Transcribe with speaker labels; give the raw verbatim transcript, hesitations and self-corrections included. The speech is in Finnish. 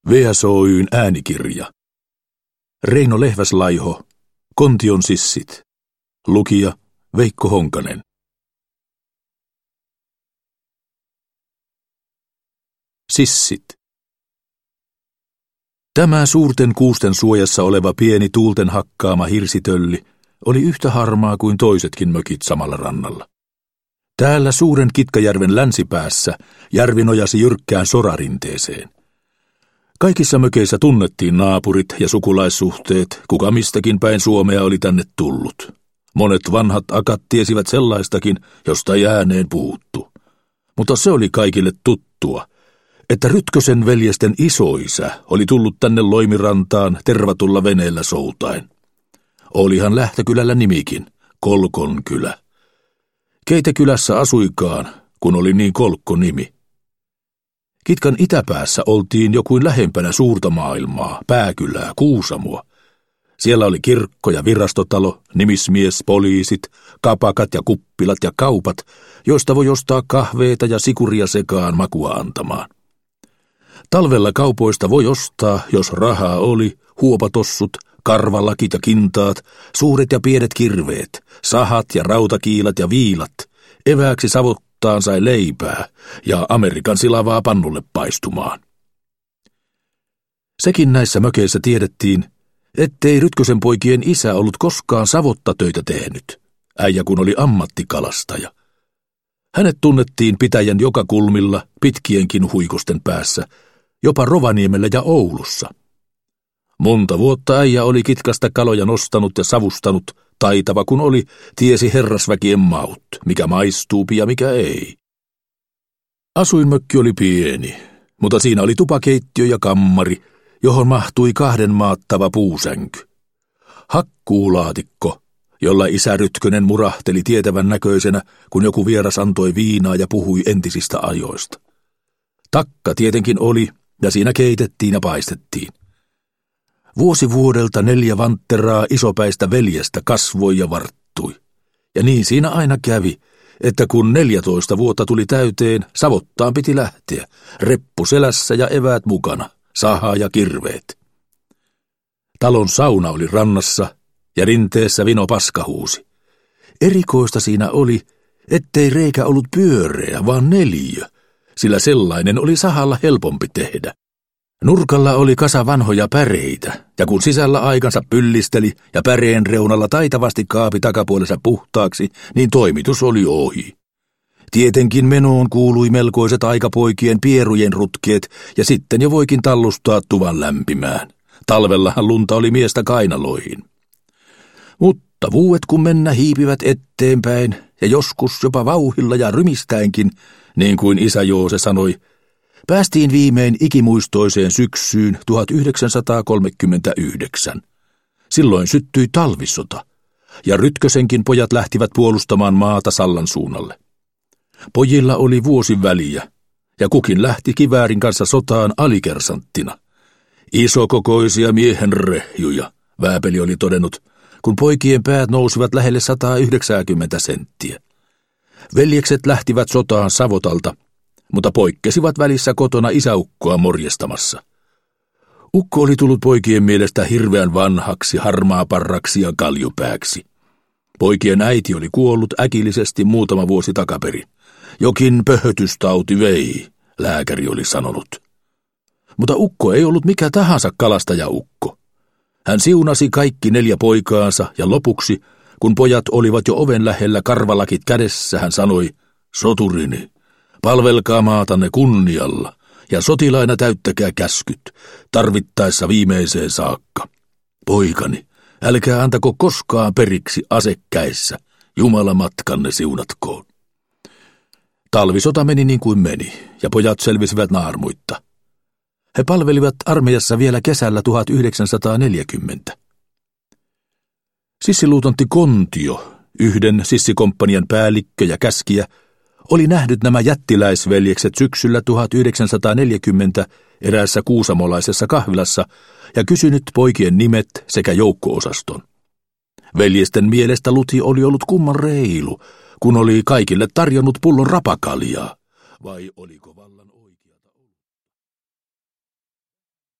Speaker 1: V S O:n äänikirja. Reino Lehväslaiho, Kontion sissit. Lukija Veikko Honkanen. Sissit. Tämä suurten kuusten suojassa oleva pieni tuulten hakkaama hirsitölli oli yhtä harmaa kuin toisetkin mökit samalla rannalla. Täällä suuren Kitkajärven länsipäässä järvi nojasi jyrkkään sorarinteeseen. Kaikissa mökeissä tunnettiin naapurit ja sukulaissuhteet, kuka mistäkin päin Suomea oli tänne tullut. Monet vanhat akat tiesivät sellaistakin, josta ei ääneen puhuttu. Mutta se oli kaikille tuttua, että Rytkösen veljesten isoisä oli tullut tänne Loimirantaan tervatulla veneellä soutain. Olihan lähtökylällä nimikin, Kolkonkylä. Keitä kylässä asuikaan, kun oli niin kolkko nimi. Kitkan itäpäässä oltiin jo kuin lähempänä suurta maailmaa, pääkylää, Kuusamoa. Siellä oli kirkko ja virastotalo, nimismies, poliisit, kapakat ja kuppilat ja kaupat, joista voi ostaa kahveita ja sikuria sekaan makua antamaan. Talvella kaupoista voi ostaa, jos rahaa oli, huopatossut, karvalakit ja kintaat, suuret ja pienet kirveet, sahat ja rautakiilat ja viilat, evääksi savottaan sai leipää ja Amerikan silavaa pannulle paistumaan. Sekin näissä mökeissä tiedettiin, ettei Rytkösen poikien isä ollut koskaan savottatöitä tehnyt, äijä kun oli ammattikalastaja. Hänet tunnettiin pitäjän joka kulmilla, pitkienkin huikosten päässä, jopa Rovaniemellä ja Oulussa. Monta vuotta äijä oli Kitkasta kaloja nostanut ja savustanut, taitava kun oli, tiesi herrasväkien maut, mikä maistuu ja mikä ei. Asuinmökki oli pieni, mutta siinä oli tupakeittiö ja kammari, johon mahtui kahden maattava puusänky. Hakkuulaatikko, jolla isä Rytkönen murahteli tietävän näköisenä, kun joku vieras antoi viinaa ja puhui entisistä ajoista. Takka tietenkin oli, ja siinä keitettiin ja paistettiin. Vuosi vuodelta neljä vantteraa isopäistä veljestä kasvoi ja varttui. Ja niin siinä aina kävi, että kun neljätoista vuotta tuli täyteen, savottaan piti lähteä, reppu selässä ja eväät mukana, saha ja kirveet. Talon sauna oli rannassa ja rinteessä vino paskahuusi. Erikoista siinä oli, ettei reikä ollut pyöreä, vaan neliö, sillä sellainen oli sahalla helpompi tehdä. Nurkalla oli kasa vanhoja päreitä, ja kun sisällä aikansa pyllisteli ja päreen reunalla taitavasti kaapi takapuolensa puhtaaksi, niin toimitus oli ohi. Tietenkin menoon kuului melkoiset aikapoikien pierujen rutkeet, ja sitten jo voikin tallustaa tuvan lämpimään. Talvellahan lunta oli miestä kainaloihin. Mutta vuodet kun mennä hiipivät eteenpäin, ja joskus jopa vauhilla ja rymistäenkin, niin kuin isä Joose sanoi, päästiin viimein ikimuistoiseen syksyyn tuhatyhdeksänsataakolmekymmentäyhdeksän. Silloin syttyi talvisota, ja Rytkösenkin pojat lähtivät puolustamaan maata Sallan suunnalle. Pojilla oli vuosi väliä, ja kukin lähti kiväärin kanssa sotaan alikersanttina. Isokokoisia miehenrehjuja, Vääpeli oli todennut, kun poikien päät nousivat lähelle sata yhdeksänkymmentä senttiä. Veljekset lähtivät sotaan Savotalta, mutta poikkesivat välissä kotona isäukkoa morjestamassa. Ukko oli tullut poikien mielestä hirveän vanhaksi, harmaaparraksi ja kaljupääksi. Poikien äiti oli kuollut äkillisesti muutama vuosi takaperin. Jokin pöhötystauti vei, lääkäri oli sanonut. Mutta ukko ei ollut mikä tahansa kalastajaukko. Hän siunasi kaikki neljä poikaansa ja lopuksi, kun pojat olivat jo oven lähellä karvalakit kädessä, hän sanoi, soturini, palvelkaa maatanne kunnialla ja sotilaina täyttäkää käskyt, tarvittaessa viimeiseen saakka. Poikani, älkää antako koskaan periksi asekäissä, Jumala matkanne siunatkoon. Talvisota meni niin kuin meni, ja pojat selvisivät naarmuitta. He palvelivat armeijassa vielä kesällä tuhatyhdeksänsataaneljäkymmentä. Sissiluutontti Kontio, yhden sissikomppanian päällikkö ja käskijä, oli nähnyt nämä jättiläisveljekset syksyllä tuhatyhdeksänsataaneljäkymmentä eräässä kuusamolaisessa kahvilassa ja kysynyt poikien nimet sekä joukko-osaston. Veljesten mielestä Luti oli ollut kumman reilu, kun oli kaikille tarjonnut pullon rapakaljaa, vai oliko vallan